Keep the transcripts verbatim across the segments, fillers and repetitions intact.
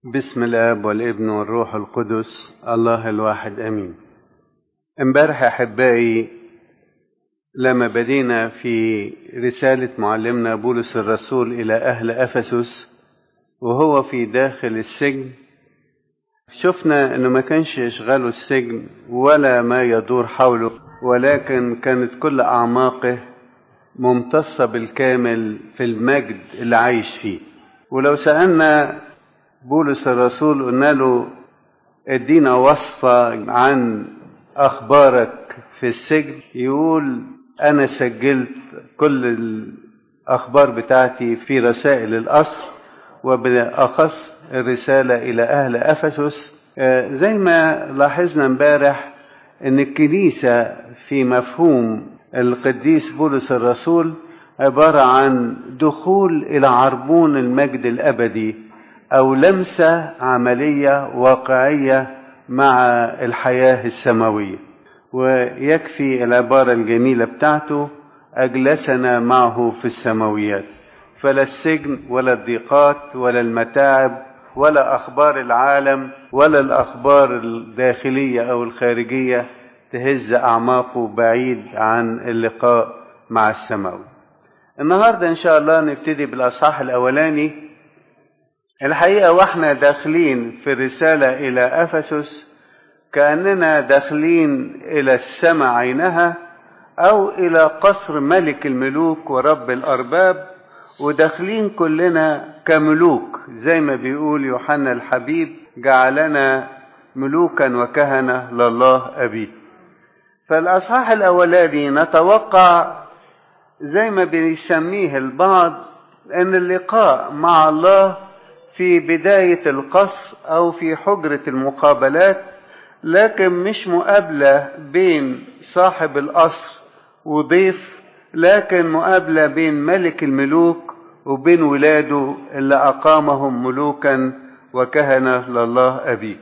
بسم الاب والابن والروح القدس الله الواحد امين. امبارح احبائي لما بدينا في رسالة معلمنا بولس الرسول الى اهل افسس وهو في داخل السجن، شفنا انه ما كانش يشغله السجن ولا ما يدور حوله، ولكن كانت كل اعماقه ممتصة بالكامل في المجد اللي عايش فيه. ولو سألنا بولس الرسول قلنا له ادينا وصفة عن اخبارك في السجن، يقول انا سجلت كل الاخبار بتاعتي في رسائل الاصل، وبالاخص الرسالة الى اهل افسس. زي ما لاحظنا امبارح ان الكنيسة في مفهوم القديس بولس الرسول عبارة عن دخول الى عربون المجد الابدي أو لمسة عملية واقعية مع الحياة السماوية. ويكفي العبارة الجميلة بتاعته أجلسنا معه في السماويات، فلا السجن ولا الضيقات ولا المتاعب ولا أخبار العالم ولا الأخبار الداخلية أو الخارجية تهز أعماقه بعيد عن اللقاء مع السماوي. النهاردة إن شاء الله نبتدي بالأصحاح الأولاني. الحقيقة واحنا داخلين في الرسالة إلى أفسس كأننا داخلين إلى السماء عينها أو إلى قصر ملك الملوك ورب الأرباب، وداخلين كلنا كملوك زي ما بيقول يوحنا الحبيب جعلنا ملوكا وكهنة لله أبيه. فالأصحاح الأولاني نتوقع زي ما بيسميه البعض أن اللقاء مع الله في بداية القصر أو في حجرة المقابلات، لكن مش مقابلة بين صاحب القصر وضيف، لكن مقابلة بين ملك الملوك وبين ولاده اللي أقامهم ملوكا وكهنة لله أبيه.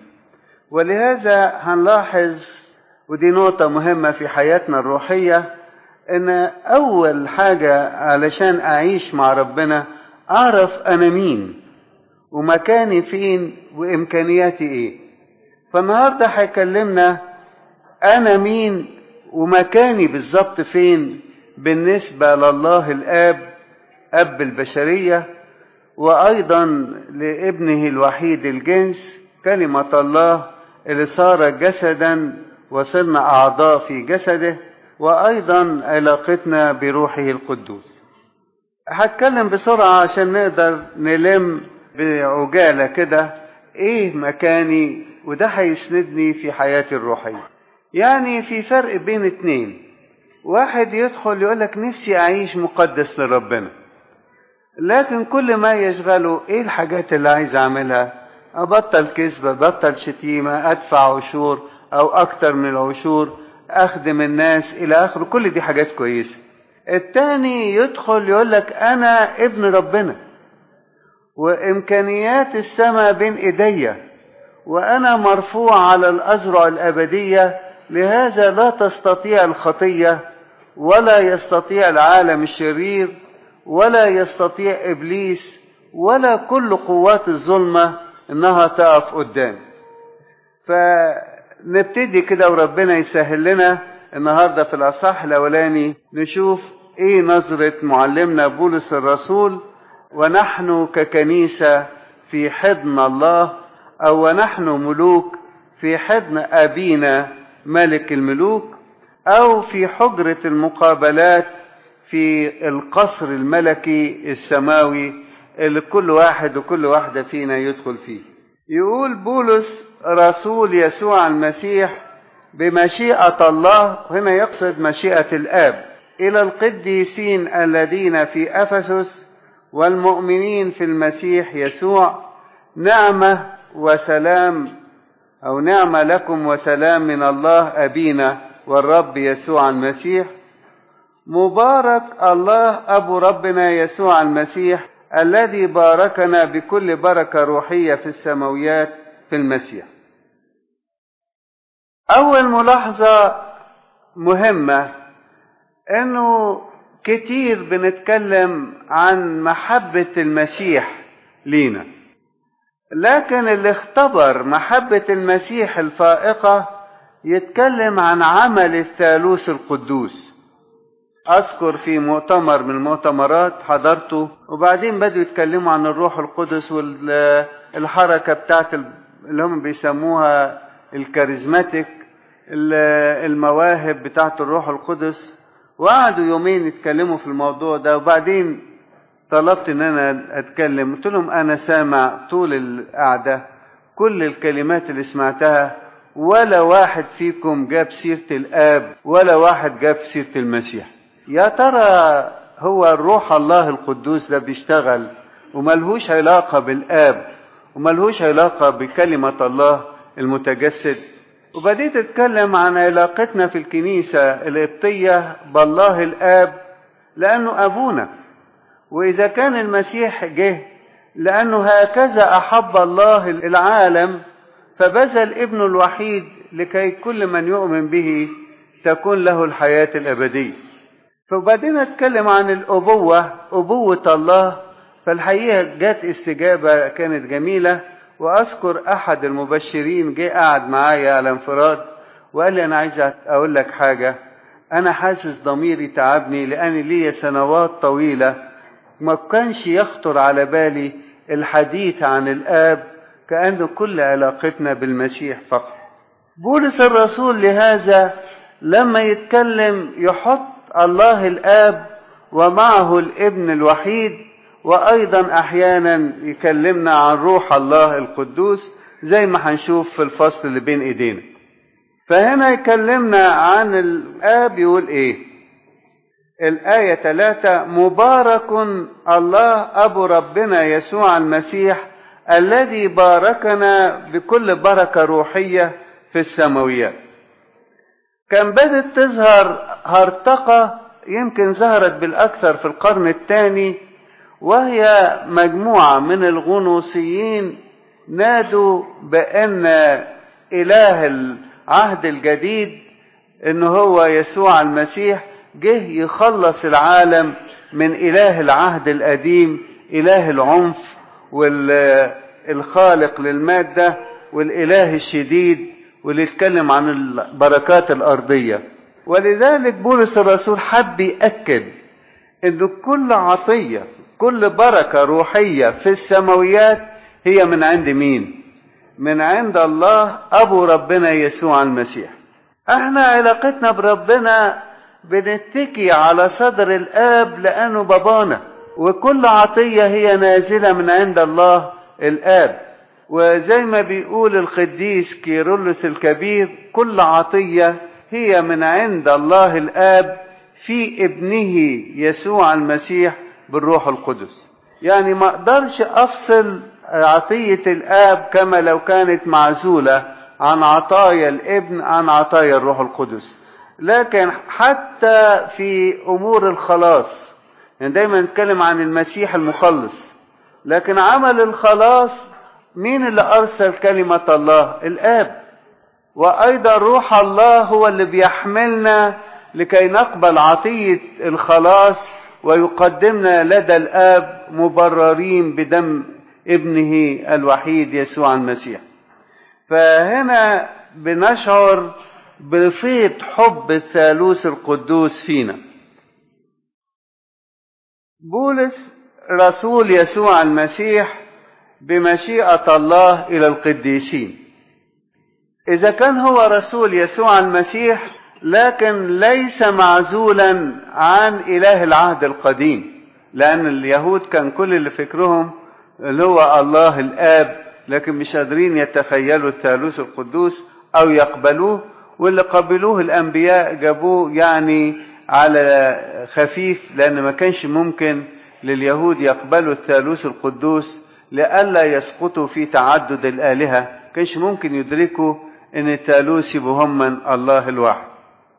ولهذا هنلاحظ، ودي نقطة مهمة في حياتنا الروحية، إن أول حاجة علشان أعيش مع ربنا أعرف أنا مين ومكاني فين وإمكانياتي إيه. فالنهاردة هيكلمنا أنا مين ومكاني بالظبط فين بالنسبة لله الآب أب البشرية، وأيضا لابنه الوحيد الجنس كلمة الله اللي صار جسدا وصرنا أعضاء في جسده، وأيضا علاقتنا بروحه القدوس. هتكلم بسرعة عشان نقدر نلم بعجالة كده ايه مكاني، وده هيسندني في حياتي الروحية. يعني في فرق بين اتنين، واحد يدخل يقولك نفسي اعيش مقدس لربنا، لكن كل ما يشغله ايه الحاجات اللي عايز اعملها، ابطل كذب، ابطل شتيمة، ادفع عشور او اكتر من العشور، اخدم الناس الى اخره. كل دي حاجات كويسة. التاني يدخل يقولك انا ابن ربنا وإمكانيات السماء بين إيديا وأنا مرفوع على الأزرع الأبدية، لهذا لا تستطيع الخطية ولا يستطيع العالم الشرير ولا يستطيع إبليس ولا كل قوات الظلمة إنها تقف قدام. فنبتدي كده وربنا يسهل لنا النهاردة في الأصحاح الأولاني نشوف إيه نظرة معلمنا بولس الرسول ونحن ككنيسة في حضن الله، أو ونحن ملوك في حضن أبينا ملك الملوك، أو في حجرة المقابلات في القصر الملكي السماوي اللي كل واحد وكل واحدة فينا يدخل فيه. يقول بولس رسول يسوع المسيح بمشيئة الله، هنا يقصد مشيئة الآب، إلى القديسين الذين في أفسس والمؤمنين في المسيح يسوع، نعمة وسلام أو نعمة لكم وسلام من الله أبينا والرب يسوع المسيح. مبارك الله أبو ربنا يسوع المسيح الذي باركنا بكل بركة روحية في السماويات في المسيح. أول ملاحظة مهمة إنه كتير بنتكلم عن محبة المسيح لينا، لكن اللي اختبر محبة المسيح الفائقة يتكلم عن عمل الثالوث القدوس. أذكر في مؤتمر من المؤتمرات حضرته، وبعدين بدوا يتكلموا عن الروح القدس والحركة بتاعت اللي هم بيسموها الكاريزماتيك، المواهب بتاعت الروح القدس، وقعدوا يومين يتكلموا في الموضوع ده. وبعدين طلبت ان انا اتكلم، قلت لهم انا سامع طول القعدة كل الكلمات اللي سمعتها، ولا واحد فيكم جاب سيرة الآب ولا واحد جاب سيرة المسيح. يا ترى هو الروح الله القدوس ده بيشتغل وملهوش علاقة بالآب وملهوش علاقة بكلمة الله المتجسد؟ وبديت اتكلم عن علاقتنا في الكنيسة القبطية بالله الآب لأنه أبونا، وإذا كان المسيح جه لأنه هكذا أحب الله العالم فبذل ابنه الوحيد لكي كل من يؤمن به تكون له الحياة الأبدية. فبعدين أتكلم عن الأبوة، أبوة الله، فالحقيقة جات استجابة كانت جميلة. وأذكر أحد المبشرين جه قاعد معايا على انفراد وقال لي أنا عايز أقول لك حاجة، أنا حاسس ضميري تعبني لأن لي سنوات طويلة ما كانش يخطر على بالي الحديث عن الآب، كأنه كل علاقتنا بالمسيح فقط. بولس الرسول لهذا لما يتكلم يحط الله الآب ومعه الابن الوحيد، وأيضا أحيانا يكلمنا عن روح الله القدوس زي ما هنشوف في الفصل اللي بين إيدينا. فهنا يكلمنا عن الآب يقول إيه؟ الآية ثلاثة: مبارك الله أبو ربنا يسوع المسيح الذي باركنا بكل بركة روحية في السماويات. كان بدت تظهر هرطقة يمكن ظهرت بالأكثر في القرن الثاني، وهي مجموعة من الغنوصيين نادوا بأن إله العهد الجديد إنه هو يسوع المسيح جه يخلص العالم من إله العهد القديم، إله العنف والخالق للمادة والإله الشديد واللي يتكلم عن البركات الأرضية. ولذلك بولس الرسول حب يأكد إن كل عطية كل بركة روحية في السماويات هي من عند مين؟ من عند الله أبو ربنا يسوع المسيح. احنا علاقتنا بربنا بنتكي على صدر الآب لأنه بابانا، وكل عطية هي نازلة من عند الله الآب. وزي ما بيقول القديس كيرلس الكبير كل عطية هي من عند الله الآب في ابنه يسوع المسيح بالروح القدس. يعني ما اقدرش افصل عطية الآب كما لو كانت معزولة عن عطايا الابن عن عطايا الروح القدس. لكن حتى في امور الخلاص، يعني دايما نتكلم عن المسيح المخلص، لكن عمل الخلاص مين اللي ارسل؟ كلمة الله الآب. وايضا روح الله هو اللي بيحملنا لكي نقبل عطية الخلاص ويقدمنا لدى الآب مبررين بدم ابنه الوحيد يسوع المسيح. فهنا بنشعر بفيض حب الثالوث القدوس فينا. بولس رسول يسوع المسيح بمشيئة الله إلى القديسين. إذا كان هو رسول يسوع المسيح لكن ليس معزولا عن إله العهد القديم، لأن اليهود كان كل اللي فكرهم اللي هو الله الآب، لكن مش قادرين يتخيلوا الثالوث القدوس أو يقبلوه، واللي قبلوه الأنبياء جابوه يعني على خفيف، لأن ما كانش ممكن لليهود يقبلوا الثالوث القدوس لئلا يسقطوا في تعدد الآلهة، كانش ممكن يدركوا ان الثالوث يبقوا من الله الواحد.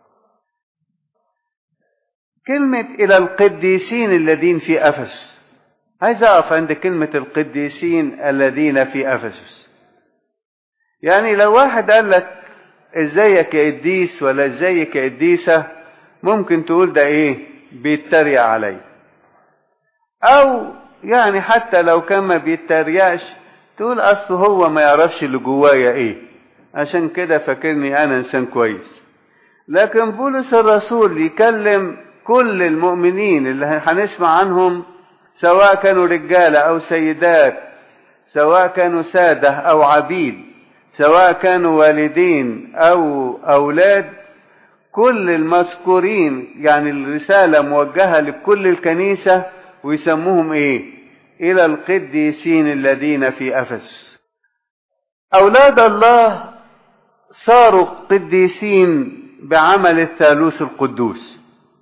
كلمة إلى القديسين الذين في أفسس، عايز أقف عند كلمة القديسين الذين في أفسس. يعني لو واحد قال لك ازيك يا قديس ولا ازيك يا قديسة، ممكن تقول ده ايه؟ بيتريق علي. او يعني حتى لو كان ما بيتريقش تقول أصله هو ما يعرفش اللي جوايا إيه، عشان كده فاكرني أنا إنسان كويس. لكن بولس الرسول يكلم كل المؤمنين اللي هنسمع عنهم، سواء كانوا رجالة أو سيدات، سواء كانوا سادة أو عبيد، سواء كانوا والدين أو أولاد، كل المذكورين، يعني الرسالة موجهة لكل الكنيسة، ويسموهم إيه؟ إلى القديسين الذين في أفسس. أولاد الله صاروا قديسين بعمل الثالوث القدوس،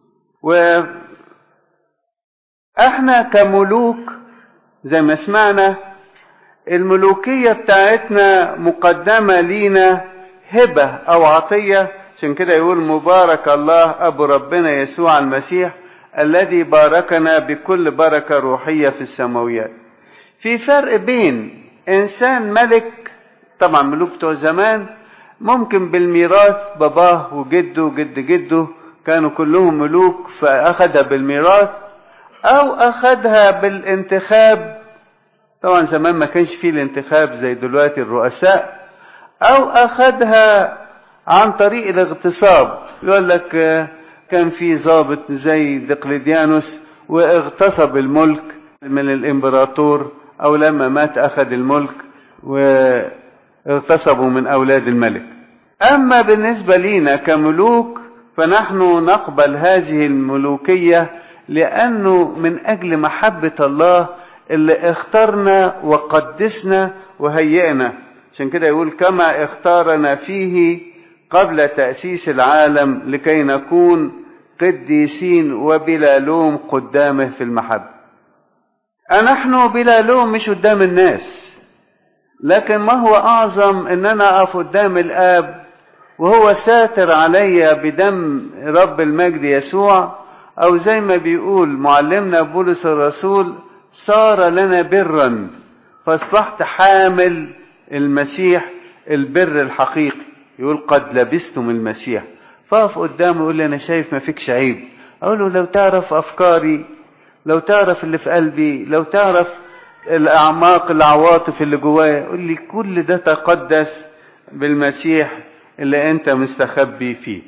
وإحنا كملوك زي ما سمعنا الملوكية بتاعتنا مقدمة لينا هبة أو عطية. عشان كده يقول مبارك الله أبو ربنا يسوع المسيح الذي باركنا بكل بركة روحية في السماويات. في فرق بين إنسان ملك، طبعا ملوك بتوع زمان ممكن بالميراث، باباه وجده وجد جده كانوا كلهم ملوك فأخذها بالميراث، أو أخذها بالانتخاب. طبعا زمان ما كانش فيه الانتخاب زي دلوقتي الرؤساء، أو أخذها عن طريق الاغتصاب. يقول لك كان في ضابط زي دقلديانوس واغتصب الملك من الامبراطور، أو لما مات أخذ الملك واغتصبوا من أولاد الملك. أما بالنسبة لنا كملوك فنحن نقبل هذه الملوكية لأنه من أجل محبة الله اللي اختارنا وقدسنا وهيئنا. عشان كده يقول كما اختارنا فيه قبل تأسيس العالم لكي نكون قديسين وبلا لوم قدامه في المحبة. نحن بلا لوم مش قدام الناس، لكن ما هو أعظم إن أنا أقف قدام الآب وهو ساتر علي بدم رب المجد يسوع، أو زي ما بيقول معلمنا بولس الرسول صار لنا برا، فاصبحت حامل المسيح البر الحقيقي. يقول قد لبستم المسيح. فاقف قدامه يقول لي أنا شايف ما فيكش عيب. أقول له لو تعرف أفكاري، لو تعرف اللي في قلبي، لو تعرف الأعماق العواطف اللي جوايا، يقول لي كل ده تقدس بالمسيح اللي أنت مستخبي فيه.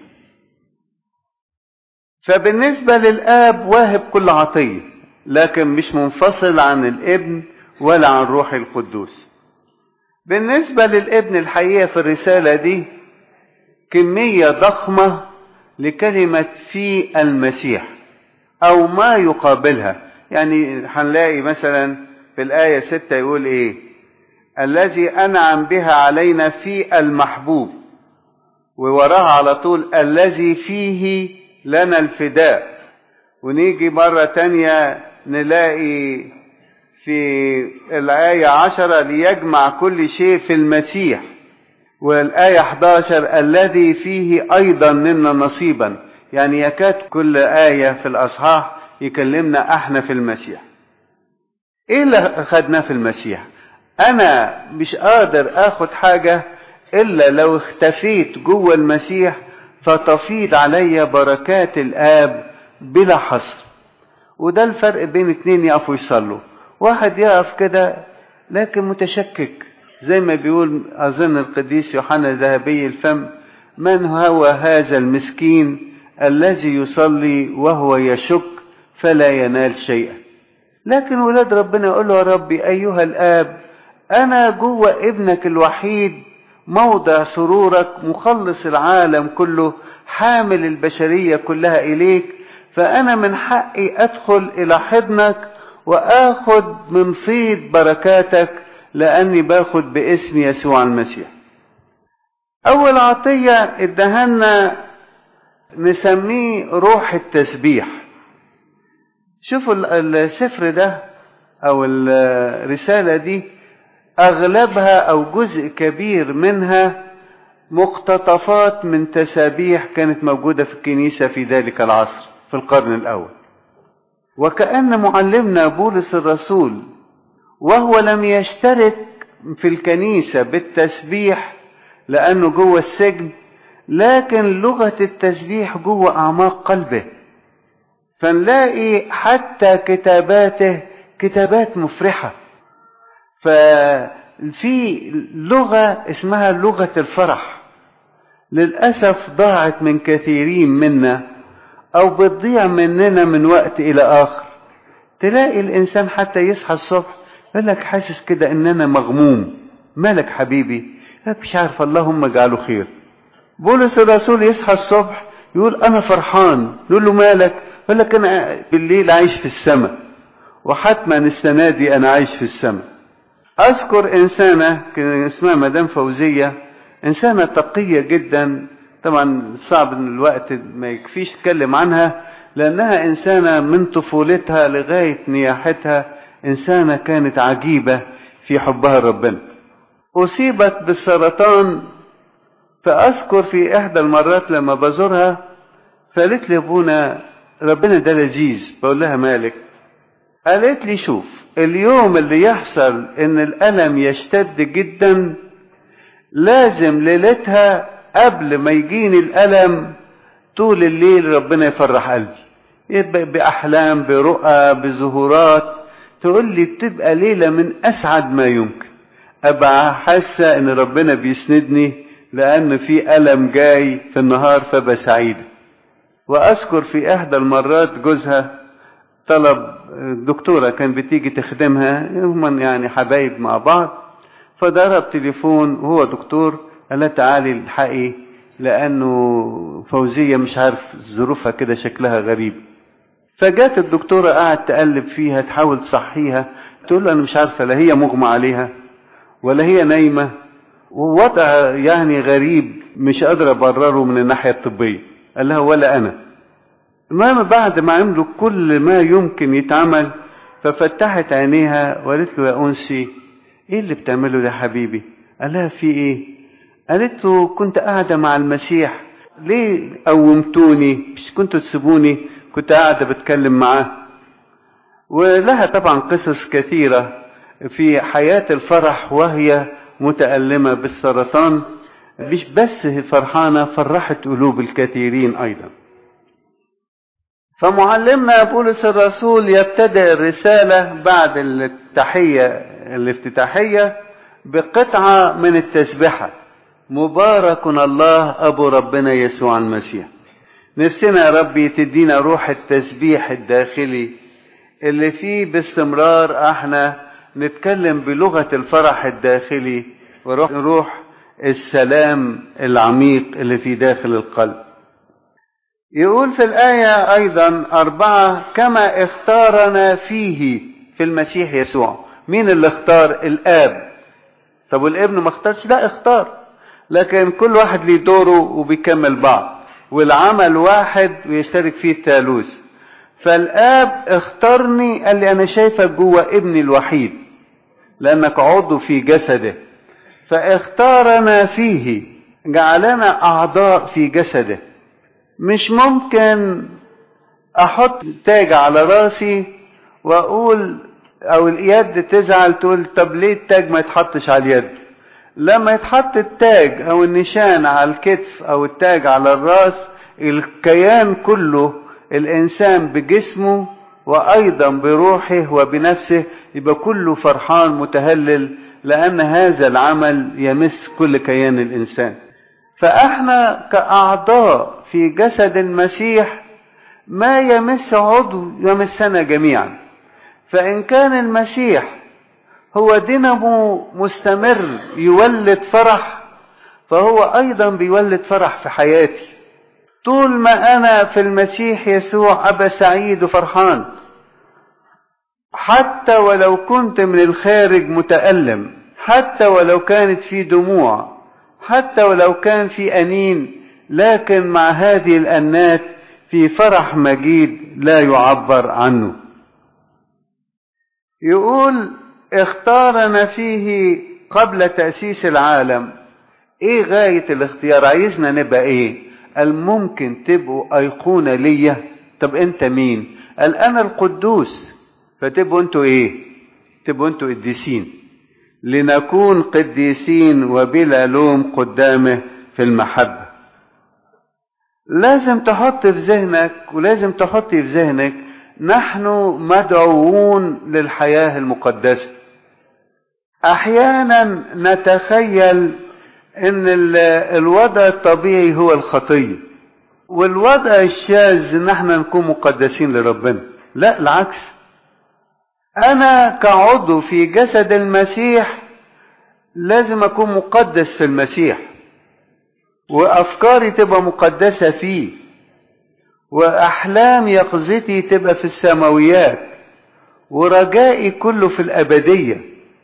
فبالنسبة للآب واهب كل عطية، لكن مش منفصل عن الابن ولا عن روح القدوس. بالنسبة للابن الحقيقة في الرسالة دي كمية ضخمة لكلمة في المسيح أو ما يقابلها. يعني هنلاقي مثلا في الآية ستة يقول إيه؟ الذي أنعم بها علينا في المحبوب، ووراها على طول الذي فيه لنا الفداء. ونيجي مرة تانية نلاقي في الآية عشرة ليجمع كل شيء في المسيح، والآية أحد عشر الذي فيه أيضا لنا نصيبا. يعني يكاد كل آية في الأصحاح يكلمنا احنا في المسيح. ايه اللي اخدناه في المسيح؟ انا مش قادر اخد حاجة الا لو اختفيت جوه المسيح فتفيض علي بركات الاب بلا حصر. وده الفرق بين اتنين يقفوا يصلوا، واحد يقف كده لكن متشكك، زي ما بيقول اظن القديس يوحنا ذهبي الفم من هو هذا المسكين الذي يصلي وهو يشك فلا ينال شيئا. لكن ولاد ربنا يقول له يا ربي أيها الآب أنا جوه ابنك الوحيد موضع سرورك، مخلص العالم كله، حامل البشرية كلها إليك، فأنا من حقي أدخل إلى حضنك وآخذ من فيض بركاتك لأني باخذ باسم يسوع المسيح. أول عطية ادهنا نسميه روح التسبيح. شوفوا السفر ده أو الرسالة دي أغلبها أو جزء كبير منها مقتطفات من تسابيح كانت موجودة في الكنيسة في ذلك العصر في القرن الأول. وكأن معلمنا بولس الرسول وهو لم يشترك في الكنيسة بالتسبيح لأنه جوه السجن، لكن لغة التسبيح جوه أعماق قلبه، فنلاقي حتى كتاباته كتابات مفرحة. في لغة اسمها لغة الفرح، للأسف ضاعت من كثيرين منا أو بتضيع مننا من وقت إلى آخر. تلاقي الإنسان حتى يصحى الصبح يقول لك حاسس كده إن أنا مغموم. مالك حبيبي؟ مش عارف، اللهم اجعله خير. بولس الرسول يصحى الصبح يقول أنا فرحان. يقول له مالك؟ يقول لك أنا بالليل عايش في السماء، وحتما السنة دي أنا عايش في السماء. أذكر إنسانة كان اسمها مدام فوزية، إنسانة تقية جدا. طبعا صعب إن الوقت ما يكفيش تكلم عنها، لأنها إنسانة من طفولتها لغاية نياحتها إنسانة كانت عجيبة في حبها ربنا. أصيبت بالسرطان، فأذكر في إحدى المرات لما بزورها فقالت لي أبونا ربنا ده لذيذ. بقول لها مالك؟ قالت لي شوف، اليوم اللي يحصل إن الألم يشتد جدا لازم ليلتها قبل ما يجيني الألم طول الليل ربنا يفرح قلبي، يبقى بأحلام، برؤى، بظهورات. تقول لي بتبقى ليلة من أسعد ما يمكن. أبقى حاسة إن ربنا بيسندني لأن في ألم جاي في النهار فبقى سعيدة. وأذكر في إحدى المرات جوزها طلب دكتورة كان بتيجي تخدمها، هم يعني حبايب مع بعض، فضرب تليفون وهو دكتور قال لها تعالي الحقي لأنه فوزية مش عارف ظروفها كده شكلها غريب. فجات الدكتورة قاعد تقلب فيها تحاول تصحيها، تقول له أنا مش عارفة لا هي مغمى عليها ولا هي نايمة، ووضع يعني غريب مش قادر أبرره من الناحية الطبية. قال لها ولا أنا. المهم بعد ما عملوا كل ما يمكن يتعمل ففتحت عينيها وقالت له يا أنسي إيه اللي بتعمله ده حبيبي؟ قال لها في إيه؟ قالت له كنت قاعدة مع المسيح، ليه قومتوني؟ مش كنتوا تسيبوني؟ كنت قاعدة بتكلم معاه. ولها طبعا قصص كثيرة في حياة الفرح وهي متألمة بالسرطان، مش بس فرحانة، فرحت قلوب الكثيرين أيضا. فمعلمنا بولس الرسول يبتدئ الرسالة بعد التحية الافتتاحية بقطعة من التسبحة: مبارك الله أبو ربنا يسوع المسيح. نفسنا يا ربي تدينا روح التسبيح الداخلي اللي فيه باستمرار احنا نتكلم بلغة الفرح الداخلي وروح روح السلام العميق اللي في داخل القلب. يقول في الآية أيضا أربعة: كما اختارنا فيه في المسيح يسوع. مين اللي اختار؟ الآب. طب والابن ما اختارش؟ لا اختار، لكن كل واحد ليه دوره وبيكمل بعض، والعمل واحد ويشترك فيه الثالوث. فالآب اختارني، قال لي أنا شايفك جوه ابني الوحيد لأنك عضو في جسده، فاختارنا فيه، جعلنا أعضاء في جسده. مش ممكن أحط تاج على راسي وأقول أو اليد تزعل تقول طب ليه التاج ما يتحطش على اليد؟ لما يتحط التاج أو النشان على الكتف أو التاج على الراس، الكيان كله، الإنسان بجسمه وأيضا بروحه وبنفسه يبقى كله فرحان متهلل، لأن هذا العمل يمس كل كيان الإنسان. فإحنا كأعضاء في جسد المسيح ما يمس عضو يمسنا جميعا. فإن كان المسيح هو دينامو مستمر يولد فرح، فهو أيضا بيولد فرح في حياتي. طول ما أنا في المسيح يسوع أبقى سعيد وفرحان، حتى ولو كنت من الخارج متألم، حتى ولو كانت في دموع، حتى ولو كان في أنين، لكن مع هذه الأنات في فرح مجيد لا يعبر عنه. يقول اختارنا فيه قبل تأسيس العالم. ايه غاية الاختيار؟ عايزنا نبقى ايه؟ قال ممكن تبقوا أيقونة ليا. طب انت مين؟ قال انا القدوس. فتبقوا انتوا ايه؟ تبقوا انتوا قديسين، لنكون قديسين وبلا لوم قدامه في المحبة. لازم تحط في ذهنك ولازم تحطي في ذهنك نحن مدعوون للحياة المقدسة. احيانا نتخيل ان الوضع الطبيعي هو الخطية، والوضع الشاذ ان احنا نكون مقدسين لربنا. لا، العكس. انا كعضو في جسد المسيح لازم اكون مقدس في المسيح، وافكاري تبقى مقدسة فيه، واحلام يقظتي تبقى في السماويات، ورجائي كله في الابدية،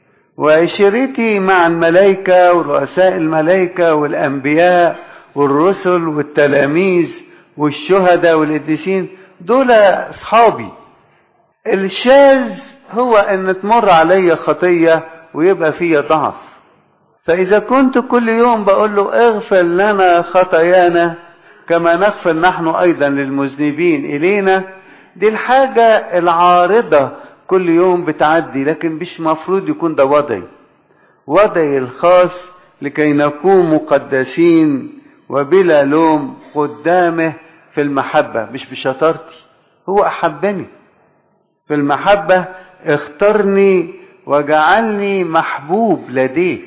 وعشرتي مع الملائكة ورؤساء الملائكة والانبياء والرسل والتلاميذ والشهداء والقديسين، دول اصحابي. الشاذ هو ان تمر علي خطية ويبقى فيها ضعف. فاذا كنت كل يوم بقول له اغفر لنا خطايانا كما نغفر نحن ايضا للمذنبين الينا، دي الحاجة العارضة كل يوم بتعدي، لكن مش مفروض يكون ده وضعي وضعي الخاص لكي نكون مقدسين وبلا لوم قدامه في المحبة، مش بشطارتي. هو احبني في المحبة، اختارني وجعلني محبوب لديه.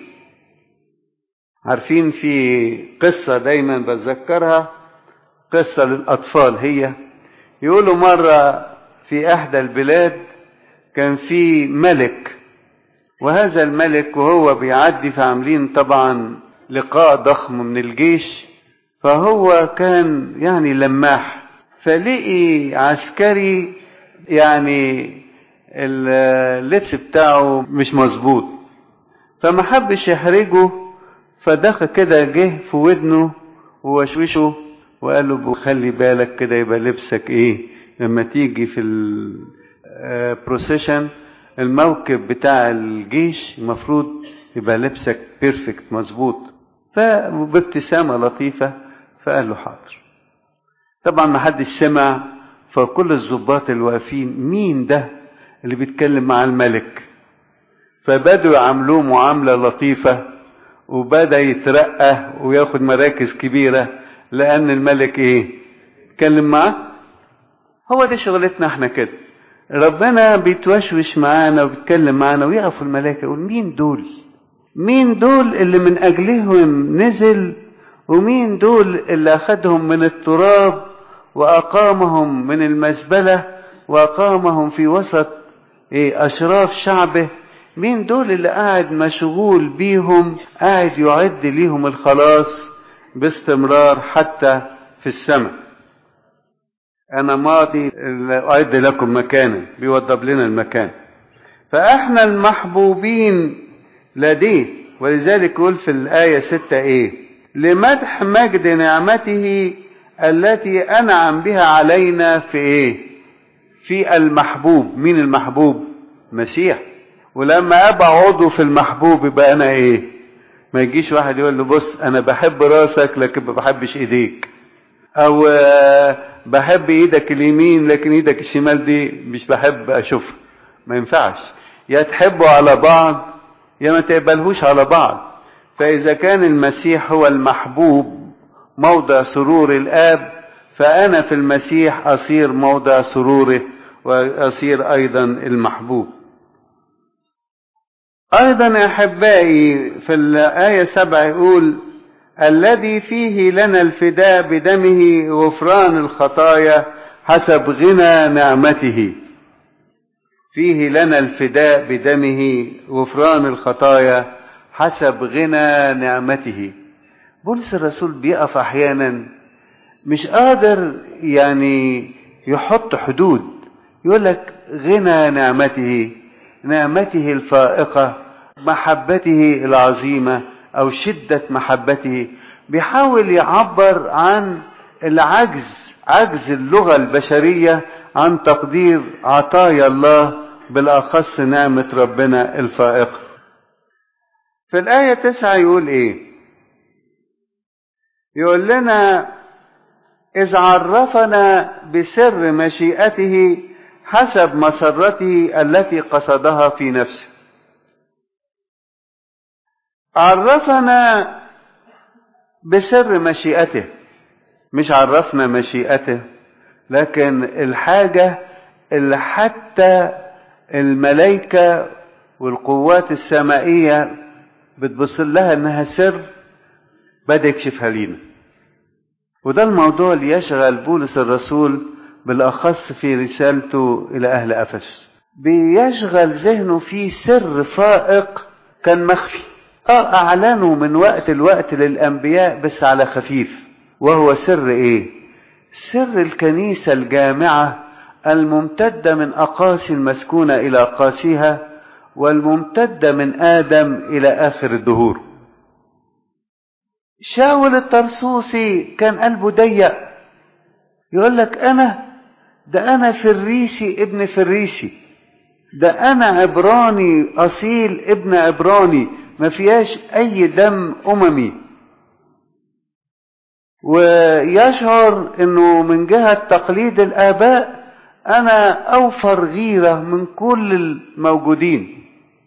عارفين في قصة دايما بتذكرها، قصة للأطفال، هي يقولوا مرة في احدى البلاد كان في ملك، وهذا الملك وهو بيعدي فعاملين طبعا لقاء ضخم من الجيش، فهو كان يعني لماح، فلقي عسكري يعني اللبس بتاعه مش مظبوط، فما حبش يحرجه، فدخل كده جه في ودنه ووشوشه وقال له خلي بالك كده يبقى لبسك ايه لما تيجي في البروسيشن الموكب بتاع الجيش، المفروض يبقى لبسك بيرفكت مظبوط. فبابتسامة لطيفة فقال له حاضر. طبعا ما حدش سمع، فكل الضباط اللي واقفين مين ده اللي بيتكلم مع الملك، فبدوا يعاملوه معاملة لطيفة، وبدأ يترقى وياخد مراكز كبيرة لأن الملك ايه اتكلم معاه. هو ده شغلتنا احنا كده، ربنا بيتوشوش معانا وبيتكلم معانا، ويقف الملائكة يقول مين دول مين دول اللي من أجلهم نزل، ومين دول اللي أخدهم من التراب وأقامهم من المزبلة وأقامهم في وسط إيه أشراف شعبه، مين دول اللي قاعد مشغول بيهم، قاعد يعد ليهم الخلاص باستمرار حتى في السماء. أنا ماضي أعد لكم مكانا، بيوضب لنا المكان، فإحنا المحبوبين لديه. ولذلك يقول في الآية ستة إيه لمدح مجد نعمته التي أنعم بها علينا في إيه في المحبوب. مين المحبوب؟ مسيح. ولما أبقى عضو في المحبوب يبقى أنا إيه؟ ما يجيش واحد يقول له بص أنا بحب راسك لكن ما بحبش إيديك، أو بحب إيدك اليمين لكن إيدك الشمال دي مش بحب أشوفها. ما ينفعش، يا تحبوا على بعض يا ما تقبلهوش على بعض. فإذا كان المسيح هو المحبوب موضع سرور الآب، فأنا في المسيح أصير موضع سروره وأصير أيضا المحبوب. أيضا أحبائي في الآية سبعة يقول الذي فيه لنا الفداء بدمه غفران الخطايا حسب غنى نعمته. فيه لنا الفداء بدمه غفران الخطايا حسب غنى نعمته. بولس الرسول بيقف أحيانا مش قادر يعني يحط حدود، يقول لك غنى نعمته، نعمته الفائقة، محبته العظيمة أو شدة محبته. بيحاول يعبر عن العجز، عجز اللغة البشرية عن تقدير عطايا الله، بالأخص نعمة ربنا الفائقة. في الآية تسعة يقول إيه؟ يقول لنا إذ عرفنا بسر مشيئته حسب مسرته التي قصدها في نفسه. عرفنا بسر مشيئته، مش عرفنا مشيئته، لكن الحاجة اللي حتى الملائكة والقوات السمائية بتبص لها انها سر، بدأ يكشفها لينا. وده الموضوع اللي يشغل بولس الرسول بالأخص في رسالته إلى أهل أفسس، بيشغل ذهنه في سر فائق كان مخفي، اه اعلنوا من وقت الوقت للأنبياء بس على خفيف. وهو سر ايه؟ سر الكنيسة الجامعة الممتدة من أقاصي المسكونة إلى أقاصيها، والممتدة من آدم إلى آخر الدهور. شاول الطرسوسي كان قلبه ضيق، يقول لك أنا ده أنا فريسي ابن فريسي، ده أنا عبراني أصيل ابن عبراني، ما فيهاش أي دم أممي. ويشعر أنه من جهة تقليد الآباء أنا أوفر غيرة من كل الموجودين،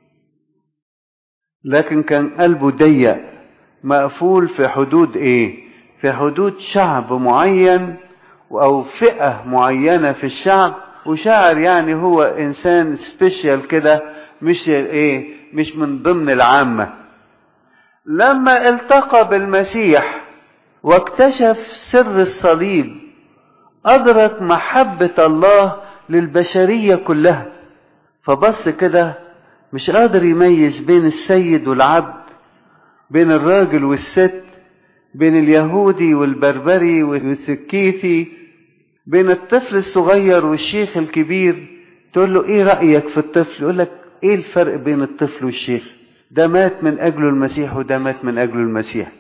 لكن كان قلبه ضيق، مقفول في حدود إيه؟ في حدود شعب معين أو فئة معينة في الشعب، وشاعر يعني هو إنسان سبيشال كده، مش إيه، مش من ضمن العامة. لما التقى بالمسيح واكتشف سر الصليب أدرك محبة الله للبشرية كلها، فبص كده مش قادر يميز بين السيد والعبد، بين الراجل والست، بين اليهودي والبربري والسكيثي، بين الطفل الصغير والشيخ الكبير. تقول له ايه رأيك في الطفل؟ يقول لك ايه الفرق بين الطفل والشيخ؟ ده مات من اجله المسيح وده مات من اجله المسيح.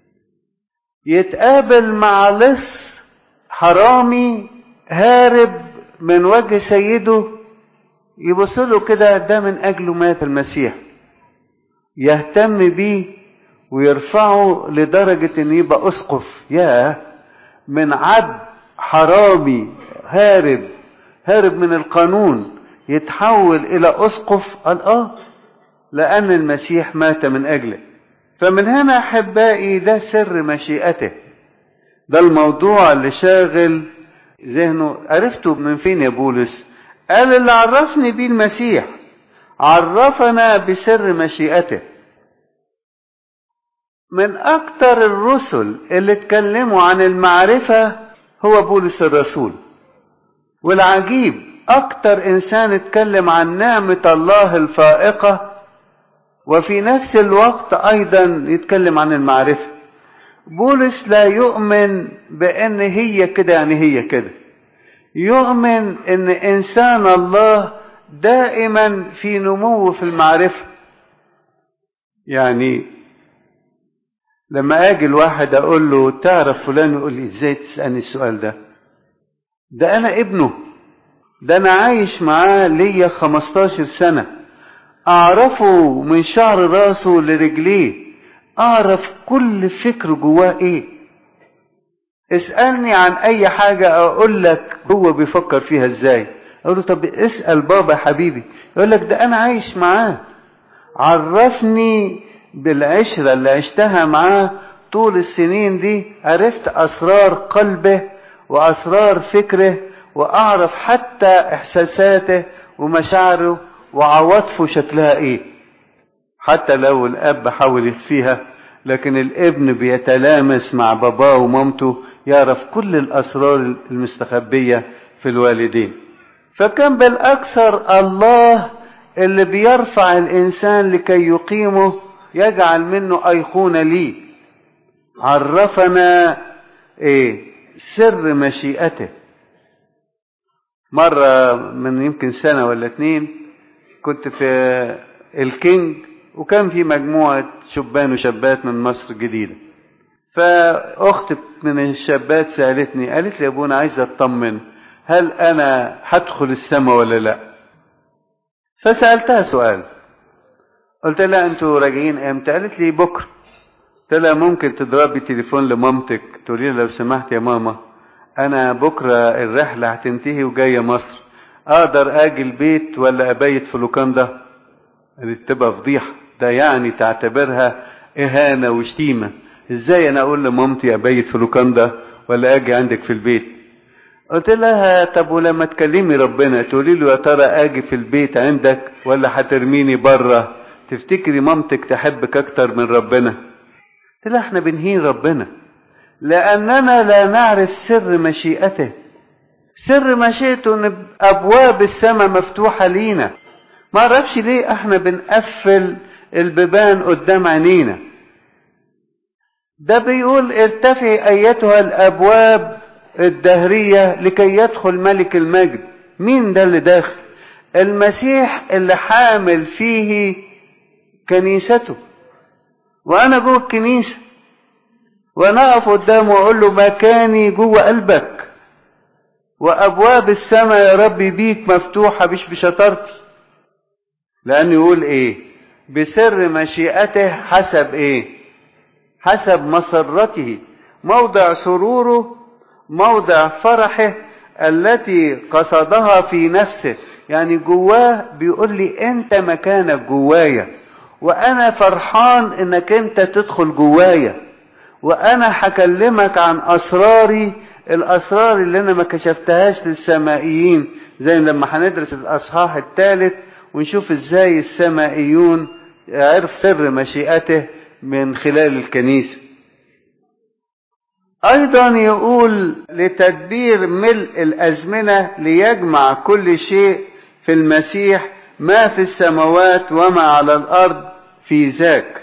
يتقابل مع لص حرامي هارب من وجه سيده، يبص له كده ده من اجله مات المسيح، يهتم بيه ويرفعه لدرجة ان يبقى اسقف. ياه، من عبد حرامي هارب هارب من القانون يتحول الى اسقف. قال اه لان المسيح مات من اجله. فمن هنا احبائي ده سر مشيئته، ده الموضوع اللي شاغل ذهنه. عرفته من فين يا بولس؟ قال اللي عرفني بيه المسيح، عرفنا بسر مشيئته. من اكتر الرسل اللي اتكلموا عن المعرفة هو بولس الرسول. والعجيب اكتر انسان اتكلم عن نعمة الله الفائقة وفي نفس الوقت ايضا يتكلم عن المعرفة. بولس لا يؤمن بان هي كده يعني هي كده، يؤمن ان انسان الله دائما في نمو في المعرفة. يعني لما اجي الواحد اقول له تعرف فلان، يقول لي ازاي تسألني السؤال ده؟ ده انا ابنه، ده انا عايش معاه ليا خمستاشر سنة، اعرفه من شعر راسه لرجليه، اعرف كل فكر جواه ايه. اسألني عن اي حاجة اقول لك هو بيفكر فيها ازاي. اقول له طب اسأل بابا حبيبي، يقول لك ده انا عايش معاه، عرفني بالعشرة اللي عشتها معاه طول السنين دي، عرفت اسرار قلبه واسرار فكره، واعرف حتى احساساته ومشاعره وعواطفه شكلها ايه. حتى لو الاب حاول يخفيها، لكن الابن بيتلامس مع باباه ومامته، يعرف كل الاسرار المستخبية في الوالدين. فكان بالاكثر الله اللي بيرفع الانسان لكي يقيمه، يجعل منه ايقونة ليه. عرفنا ايه؟ سر مشيئته. مرة من يمكن سنة ولا اتنين كنت في الكينج، وكان في مجموعة شبان وشابات من مصر الجديدة. فاخت من الشابات سألتني، قالت لي يا ابونا عايزة اطمن هل انا هدخل السماء ولا لا. فسألتها سؤال، قلت لها انتوا راجعين امتى؟ قالت لي بكره. قلت لها ممكن تضربي تليفون لمامتك تقولي لها لو سمحت يا ماما انا بكره الرحله هتنتهي وجايه مصر، اقدر اجي البيت ولا ابيت في لوكاندا؟ قالت تبقى فضيحه، ده يعني تعتبرها اهانه وشتيمه، ازاي انا اقول لمامتي ابيت في لوكاندا ولا اجي عندك في البيت؟ قلت لها طب ولما تكلمي ربنا تقولي له يا ترى اجي في البيت عندك ولا هترميني بره؟ تفتكري مامتك تحبك اكتر من ربنا؟ قلت لها احنا بنهين ربنا لاننا لا نعرف سر مشيئته. سر مشيئته ان ابواب السماء مفتوحة لينا. ما اعرفش ليه احنا بنقفل البيبان قدام عينينا. ده بيقول ارتفعي ايتها الابواب الدهرية لكي يدخل ملك المجد. مين ده اللي داخل؟ المسيح اللي حامل فيه كنيسته، وانا جوه الكنيسة، وانا اقف قدامه واقول له مكاني جوه قلبك، وابواب السماء يا ربي بيك مفتوحة مش بشطارتي. لانه يقول ايه؟ بسر مشيئته حسب ايه؟ حسب مسرته، موضع سروره، موضع فرحه التي قصدها في نفسه. يعني جواه بيقول لي انت مكانك جوايا، وانا فرحان انك انت تدخل جوايا، وانا هكلمك عن اسراري، الاسرار اللي انا ما كشفتهاش للسمائيين، زي لما هندرس الاصحاح الثالث ونشوف ازاي السمائيون عرف سر مشيئته من خلال الكنيسة. ايضا يقول لتدبير ملء الازمنة ليجمع كل شيء في المسيح، ما في السماوات وما على الارض في ذاك.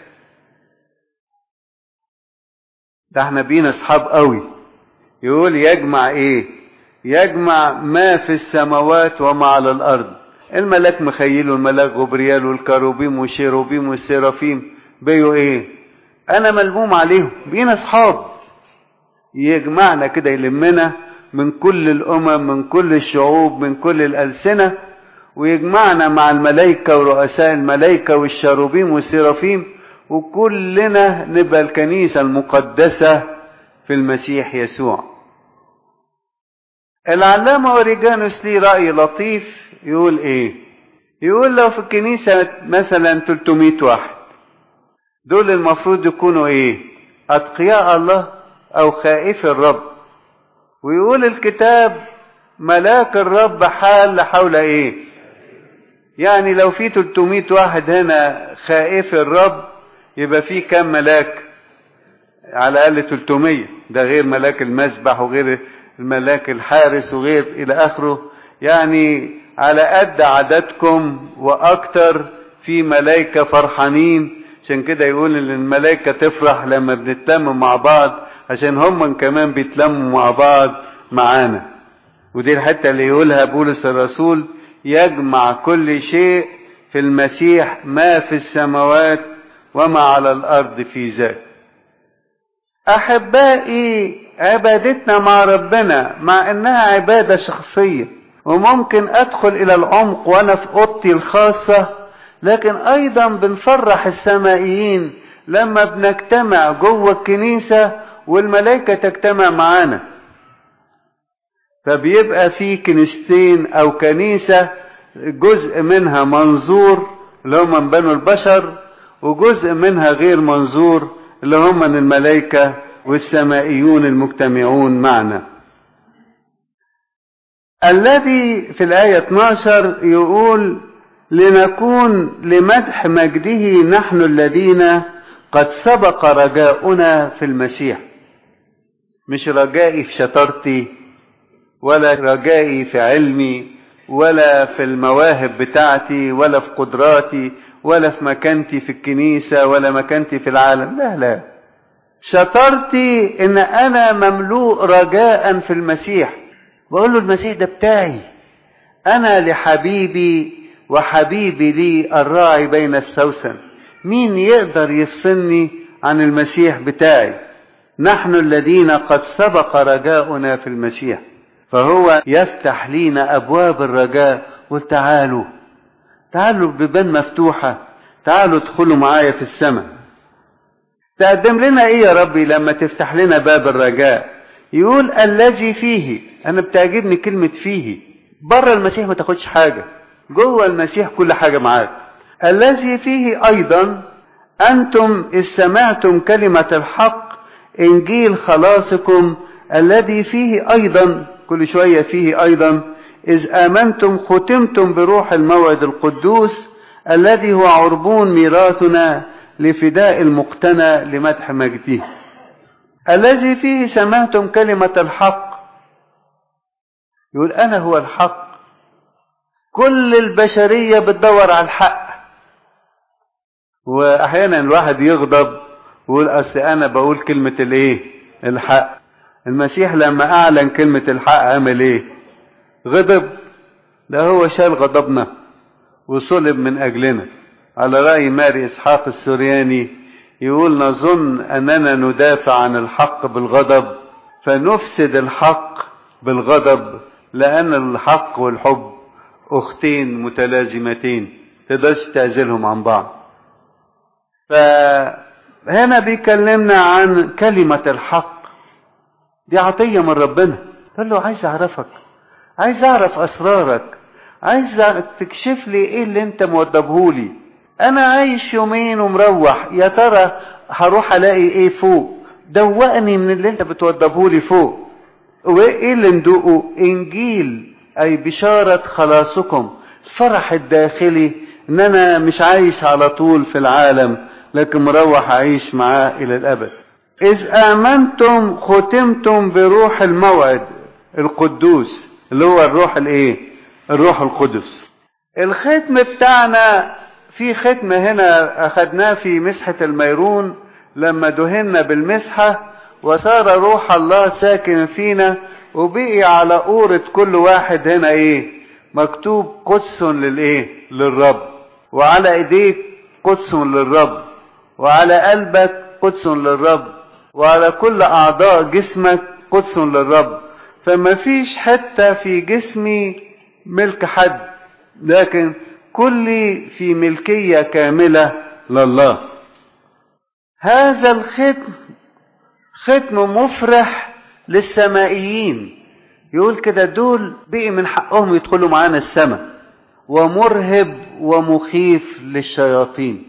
ده احنا بينا اصحاب قوي. يقول يجمع ايه؟ يجمع ما في السماوات وما على الارض. الملاك مخيل والملاك غبريال والكروبيم والشيروبيم والسرافيم بيو ايه؟ انا ملموم عليهم، بينا اصحاب. يجمعنا كده، يلمنا من كل الامم، من كل الشعوب، من كل الالسنة، ويجمعنا مع الملائكة ورؤساء الملائكة والشاروبيم والسرافيم، وكلنا نبقى الكنيسة المقدسة في المسيح يسوع. العلامة أوريجانوس ليه رأي لطيف. يقول ايه؟ يقول لو في الكنيسة مثلا ثلاثمائة واحد، دول المفروض يكونوا ايه؟ اتقياء الله او خائف الرب. ويقول الكتاب ملاك الرب حال حول ايه؟ يعني لو في ثلاثمائة واحد هنا خائف الرب، يبقى في كم ملاك؟ على الاقل ثلاثمائة. ده غير ملاك المسبح وغير الملاك الحارس وغير الى اخره. يعني على قد عددكم واكتر في ملائكة فرحانين. عشان كده يقول ان الملائكة تفرح لما بنتلم مع بعض، عشان هم كمان بيتلموا مع بعض معانا. ودي الحتة اللي يقولها بولس الرسول، يجمع كل شيء في المسيح، ما في السماوات وما على الارض في ذاك. احبائي، عبادتنا مع ربنا مع انها عبادة شخصية، وممكن ادخل الى العمق وانا في اوضتي الخاصة، لكن ايضا بنفرح السمائيين لما بنجتمع جوه الكنيسة والملائكة تجتمع معانا. فبيبقى في كنيستين او كنيسة، جزء منها منظور اللي هم من بنو البشر، وجزء منها غير منظور اللي هم من الملائكة والسمائيون المجتمعون معنا. الذي في الآية اثناشر يقول لنكون لمدح مجده نحن الذين قد سبق رجاؤنا في المسيح. مش رجائي في شطارتي، ولا رجائي في علمي، ولا في المواهب بتاعتي، ولا في قدراتي، ولا في مكانتي في الكنيسة، ولا مكانتي في العالم. لا لا، شطارتي ان انا مملوء رجاء في المسيح. بقول له المسيح ده بتاعي، انا لحبيبي وحبيبي لي الراعي بين السوسن. مين يقدر يفصلني عن المسيح بتاعي؟ نحن الذين قد سبق رجاؤنا في المسيح. فهو يفتح لينا ابواب الرجاء، وتعالوا تعالوا ببان مفتوحة، تعالوا ادخلوا معايا في السماء. تقدم لنا ايه يا ربي لما تفتح لنا باب الرجاء؟ يقول الذي فيه. انا بتعجبني كلمة فيه. بره المسيح ما تاخدش حاجة، جوه المسيح كل حاجة معاك. الذي فيه ايضا انتم اذ سمعتم كلمة الحق انجيل خلاصكم، الذي فيه ايضا كل شوية فيه أيضا إذ آمنتم ختمتم بروح الموعد القدوس الذي هو عربون ميراثنا لفداء المقتنى لمدح مجده، الذي فيه سمعتم كلمة الحق. يقول أنا هو الحق. كل البشرية بتدور على الحق، وأحيانا الواحد يغضب ويقول أصل أنا بقول كلمة الإيه؟ الحق. المسيح لما أعلن كلمة الحق عمل إيه؟ غضب؟ ده هو شال غضبنا وصلب من أجلنا. على رأي ماري إسحاق السورياني يقول نظن أننا ندافع عن الحق بالغضب فنفسد الحق بالغضب، لأن الحق والحب أختين متلازمتين تقدرش تعزلهم عن بعض. فهنا بيكلمنا عن كلمة الحق، دي عطية من ربنا. قال له عايز أعرفك، عايز أعرف أسرارك، عايز تكشف لي إيه اللي أنت موضبهولي. أنا عايش يومين ومروح، يا ترى هروح ألاقي إيه فوق؟ دوقني من اللي أنت بتوضبهولي فوق. وإيه اللي ندوقه؟ إنجيل، أي بشارة خلاصكم، الفرح الداخلي إن أنا مش عايش على طول في العالم لكن مروح أعيش معاه إلى الأبد. إذ آمنتم ختمتم بروح الموعد القدوس اللي هو الروح الإيه؟ الروح القدس. الختم بتاعنا في ختم هنا أخدناه في مسحة الميرون لما دهنا بالمسحة وصار روح الله ساكن فينا، وبقي على قورة كل واحد هنا إيه؟ مكتوب قدس للإيه؟ للرب. وعلى إيديك قدس للرب، وعلى قلبك قدس للرب، وعلى كل أعضاء جسمك قدس للرب. فما فيش حتة في جسمي ملك حد، لكن كل في ملكية كاملة لله. هذا الختم ختم مفرح للسمائيين. يقول كده دول بقي من حقهم يدخلوا معانا السماء، ومرهب ومخيف للشياطين.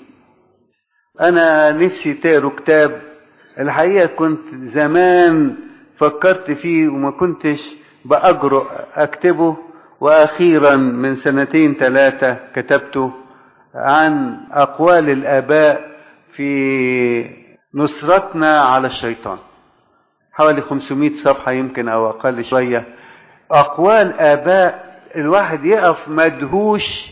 أنا نفسي تقروا كتاب، الحقيقة كنت زمان فكرت فيه وما كنتش بأجرؤ أكتبه، وأخيرا من سنتين ثلاثة كتبته، عن أقوال الآباء في نصرتنا على الشيطان. حوالي خمسمائة صفحة يمكن أو أقل شوية، أقوال آباء الواحد يقف مدهوش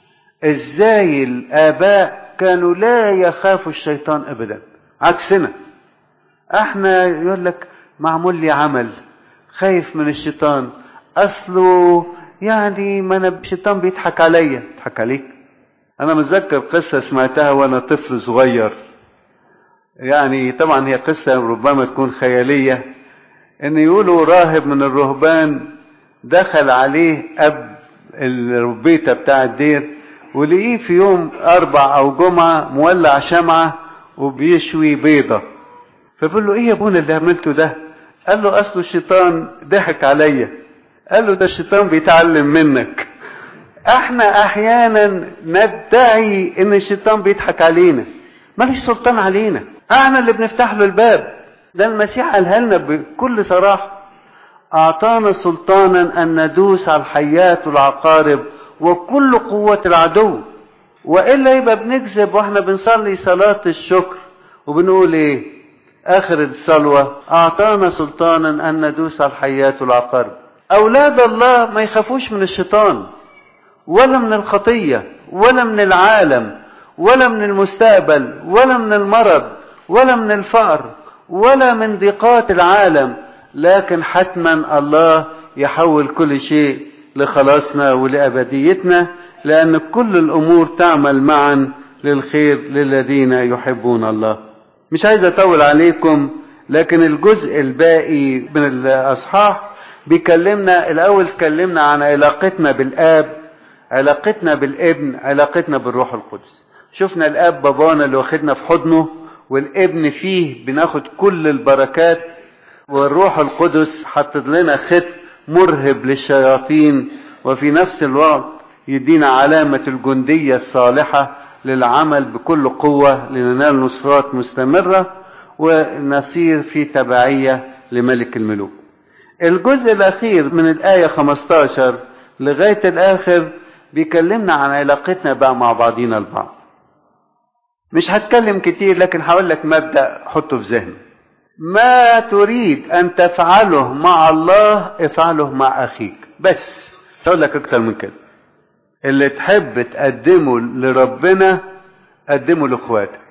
إزاي الآباء كانوا لا يخافوا الشيطان أبدا. عكسنا احنا يقول لك معمول لي عمل خايف من الشيطان، أصله يعني ما أنا الشيطان بيضحك عليا. يضحك عليك؟ أنا متذكر قصة سمعتها وأنا طفل صغير، يعني طبعا هي قصة ربما تكون خيالية، إن يقولوا راهب من الرهبان دخل عليه أب البيتة بتاع الدير، ولقيه في يوم أربع أو جمعة مولع شمعة وبيشوي بيضة. فبقول له إيه يا ابونا اللي عملته ده؟ قال له أصله الشيطان ضحك عليا. قال له ده الشيطان بيتعلم منك. احنا احيانا ندعي ان الشيطان بيضحك علينا، ماليش سلطان علينا، احنا اللي بنفتح له الباب. ده المسيح قالها لنا بكل صراحة، اعطانا سلطانا ان ندوس على الحيات والعقارب وكل قوة العدو. وإلا يبقى بنكذب واحنا بنصلي صلاة الشكر وبنقول ايه اخر الصلوة؟ اعطانا سلطانا ان ندوس على الحيات والعقارب. اولاد الله ما يخافوش من الشيطان ولا من الخطية ولا من العالم ولا من المستقبل ولا من المرض ولا من الفقر ولا من ضيقات العالم، لكن حتما الله يحول كل شيء لخلاصنا ولأبديتنا، لأن كل الأمور تعمل معا للخير للذين يحبون الله. مش عايز أطول عليكم، لكن الجزء الباقي من الأصحاح بيكلمنا. الأول كلمنا عن علاقتنا بالآب، علاقتنا بالابن، علاقتنا بالروح القدس. شفنا الآب بابانا اللي واخدنا في حضنه، والابن فيه بناخد كل البركات، والروح القدس حطت لنا ختم مرهب للشياطين، وفي نفس الوقت يدينا علامة الجندية الصالحة للعمل بكل قوة لننال نصرات مستمرة ونصير في تبعية لملك الملوك. الجزء الأخير من الآية خمستاشر لغاية الآخر بيكلمنا عن علاقتنا بقى مع بعضينا البعض. مش هتكلم كتير لكن هقول لك مبدأ حطه في ذهنك. ما تريد أن تفعله مع الله افعله مع أخيك، بس مش هقول لك أكتر من كده. اللي تحب تقدمه لربنا قدمه لإخواتك.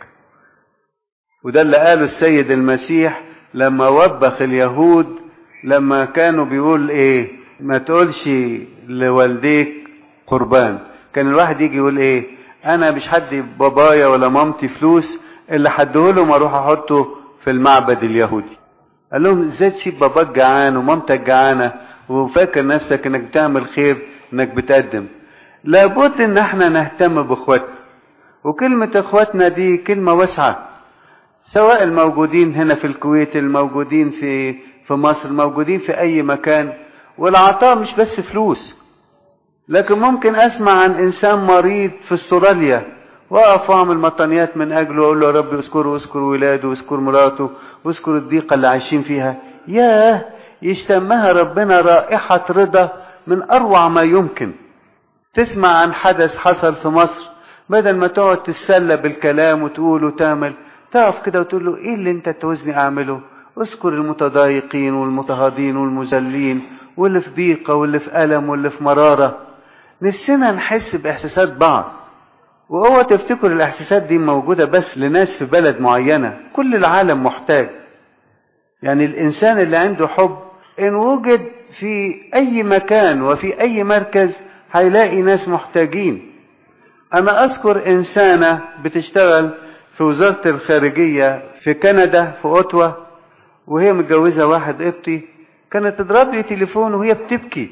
وده اللي قاله السيد المسيح لما وبخ اليهود لما كانوا بيقول ايه، ما تقولش لوالديك قربان. كان الواحد يجي يقول ايه، انا مش حد بابايا ولا مامتي فلوس اللي حدهولهم اروح احطه في المعبد اليهودي. قال لهم ازاي تسيب باباك جعان ومامتك جعانه وفاكر نفسك انك بتعمل خير انك بتقدم. لابد ان احنا نهتم باخواتنا، وكلمه اخواتنا دي كلمه واسعه، سواء الموجودين هنا في الكويت، الموجودين في في مصر، الموجودين في اي مكان. والعطاء مش بس فلوس، لكن ممكن اسمع عن انسان مريض في استراليا واقف واعمل مطنيات من اجله واقول له يا رب اذكره واذكر ولاده واذكر مراته واذكر الضيقه اللي عايشين فيها. ياه، يشتمها ربنا رائحه رضا من اروع ما يمكن. تسمع عن حدث حصل في مصر، بدل ما تقعد تتسلى بالكلام وتقول وتعمل، تقف كده وتقول له ايه اللي انت تعوزني اعمله؟ اذكر المتضايقين والمضطهدين والمذلين واللي في ضيقه واللي في الم واللي في مراره. نفسنا نحس باحساسات بعض. واوعى تفتكر الاحساسات دي موجوده بس لناس في بلد معينه، كل العالم محتاج. يعني الانسان اللي عنده حب ان وجد في اي مكان وفي اي مركز هيلاقي ناس محتاجين. انا اذكر انسانه بتشتغل في وزارة الخارجية في كندا في أوتوا، وهي متجوزة واحد قبطي. كانت تضرب لي تليفون وهي بتبكي،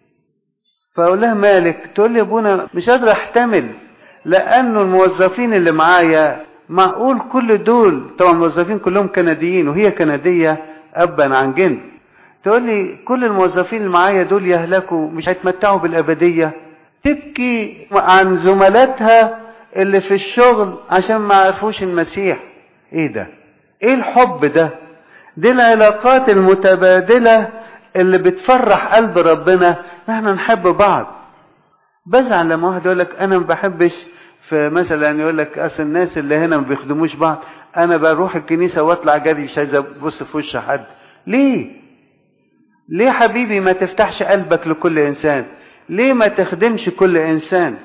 فأقول لها مالك؟ تقول لي ابونا مش قادرة احتمل، لأنه الموظفين اللي معايا معقول كل دول، طبعا الموظفين كلهم كنديين وهي كندية أبا عن جن. تقول لي كل الموظفين اللي معايا دول يهلكوا، مش هيتمتعوا بالأبدية. تبكي عن زملاتها اللي في الشغل عشان ما عرفوش المسيح. ايه ده؟ ايه الحب ده؟ دي العلاقات المتبادلة اللي بتفرح قلب ربنا، نحن نحب بعض. بزعل لما واحد يقول لك انا ما بحبش، في مثلا يقول لك اصل الناس اللي هنا ما بيخدموش بعض، انا بروح الكنيسة واطلع جري مش عايز ابص في وش حد. ليه؟ ليه حبيبي ما تفتحش قلبك لكل انسان؟ ليه ما تخدمش كل انسان؟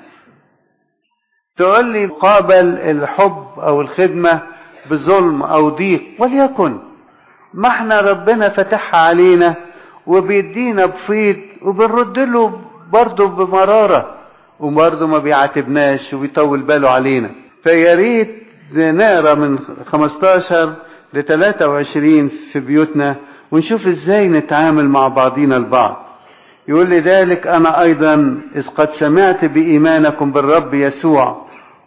تقول لي قابل الحب او الخدمة بظلم او ضيق، وليكن ما احنا ربنا فتحها علينا وبيدينا بفيض وبنرد له برضه بمرارة، وبرضه ما بيعاتبناش وبيطول باله علينا. فيا ريت نقرا من خمستاشر ل تلاتة وعشرين في بيوتنا ونشوف ازاي نتعامل مع بعضينا البعض. يقول لي ذلك انا ايضا اذ قد سمعت بايمانكم بالرب يسوع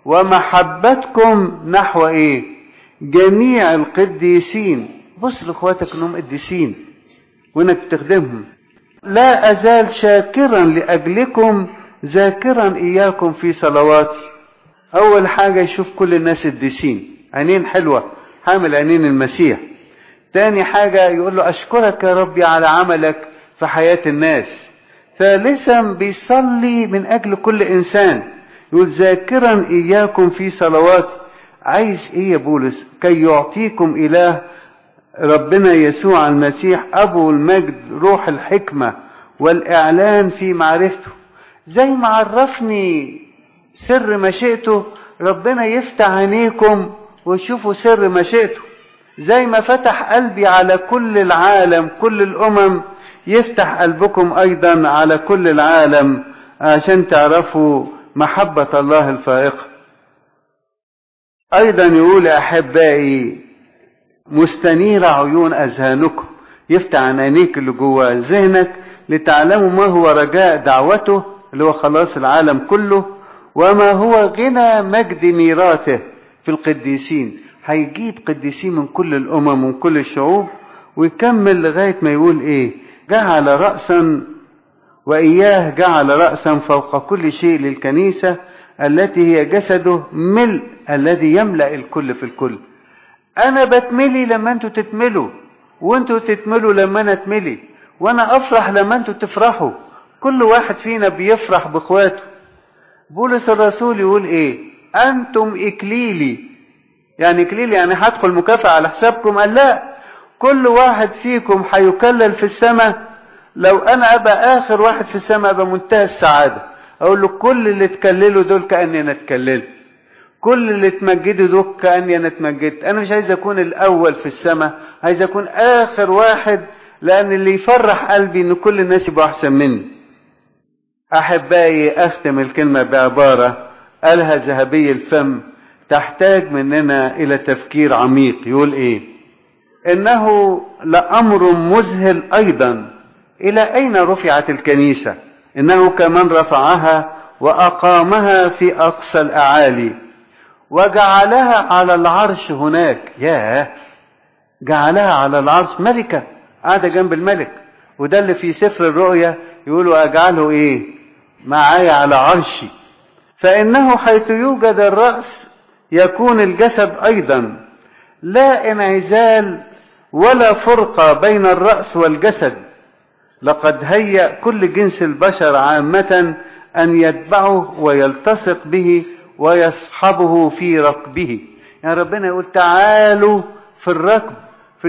ومحبتكم نحو ايه؟ جميع القديسين. بص لاخواتك انهم قديسين وانك تخدمهم. لا ازال شاكرا لاجلكم ذاكرا اياكم في صلواتي. اول حاجة يشوف كل الناس قديسين، عينين حلوة، حامل عينين المسيح. تاني حاجة يقول له اشكرك يا ربي على عملك في حياة الناس. ثالثا بيصلي من اجل كل انسان، يقول ذاكرا اياكم في صلوات. عايز ايه يا بولس؟ كي يعطيكم اله ربنا يسوع المسيح ابو المجد روح الحكمة والاعلان في معرفته. زي ما عرفني سر مشيئته، ربنا يفتح عينيكم وتشوفوا سر مشيئته. زي ما فتح قلبي على كل العالم كل الامم، يفتح قلبكم ايضا على كل العالم عشان تعرفوا محبة الله الفائقة. ايضا يقول احبائي مستنير عيون اذهانكم، يفتح عن عينيك اللي جوه ذهنك لتعلموا ما هو رجاء دعوته اللي هو خلاص العالم كله، وما هو غنى مجد ميراثه في القديسين. هيجيب قديسين من كل الامم ومن كل الشعوب، ويكمل لغاية ما يقول ايه؟ جعل رأسا وإياه جعل رأسا فوق كل شيء للكنيسة التي هي جسده ملء الذي يملأ الكل في الكل. أنا بتملي لما أنتوا تتملوا، وأنتوا تتملوا لما أنا أتملي، وانا افرح لما انتوا تفرحوا. كل واحد فينا بيفرح باخواته. بولس الرسول يقول ايه؟ انتم اكليلي. يعني اكليلي يعني هدخل مكافأة على حسابكم؟ قال لا، كل واحد فيكم هيكلل في السماء. لو انا ابقى اخر واحد في السماء ابقى منتهى السعادة. اقول له كل اللي تكللوا دول كأني انا اتكللت، كل اللي تمجدوا دول كأني انا اتمجدت. انا مش عايز اكون الاول في السماء، عايز اكون اخر واحد، لان اللي يفرح قلبي ان كل الناس يبقوا احسن مني. احبائي، اختم الكلمة بعبارة قالها ذهبي الفم تحتاج مننا الى تفكير عميق. يقول ايه؟ انه لامر مذهل ايضا الى اين رفعت الكنيسة، انه كمن رفعها واقامها في اقصى الاعالي وجعلها على العرش هناك. ياه، جعلها على العرش، ملكة قاعدة جنب الملك. وده اللي في سفر الرؤيا يقولوا اجعله ايه؟ معايا على عرشي. فانه حيث يوجد الرأس يكون الجسد ايضا، لا انعزال ولا فرقة بين الرأس والجسد. لقد هيأ كل جنس البشر عامة ان يتبعه ويلتصق به ويصحبه في ركبه. يعني ربنا يقول تعالوا في الركب، في